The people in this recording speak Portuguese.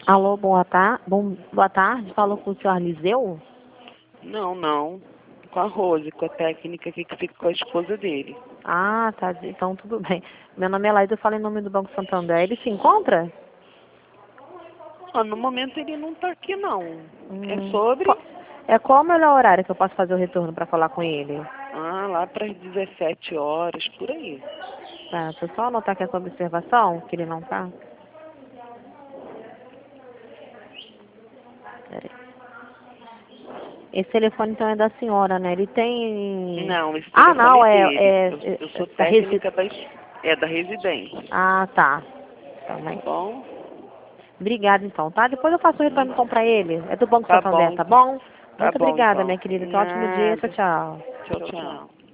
Alô, boa tarde. Falou com o senhor Arliseu? Não, não. Com a Rose, com a técnica aqui que fica com a esposa dele. Ah, tá. Então tudo bem. Meu nome é Laísa, eu falo em nome do Banco Santander. Ele se encontra? Ah, no momento ele não tá aqui, não. É sobre? Qual o melhor horário que eu posso fazer o retorno para falar com ele? Ah, lá para as 17 horas, por aí. Tá, deixa eu só anotar aqui essa observação, que ele não tá. Peraí. Esse telefone então é da senhora, né? Ele tem... Não, esse Ah, telefone não, é dele. Eu sou da técnica da residência. Ah, tá. Tá Também. bom? Obrigada, então, tá? Depois eu faço o retorno então pra ele. É do Banco Tá Santander, bom, tá então. bom? Tá Muito bom, obrigada, então. minha querida. Então, ótimo dia. Tchau, Nada. tchau. Tchau, tchau.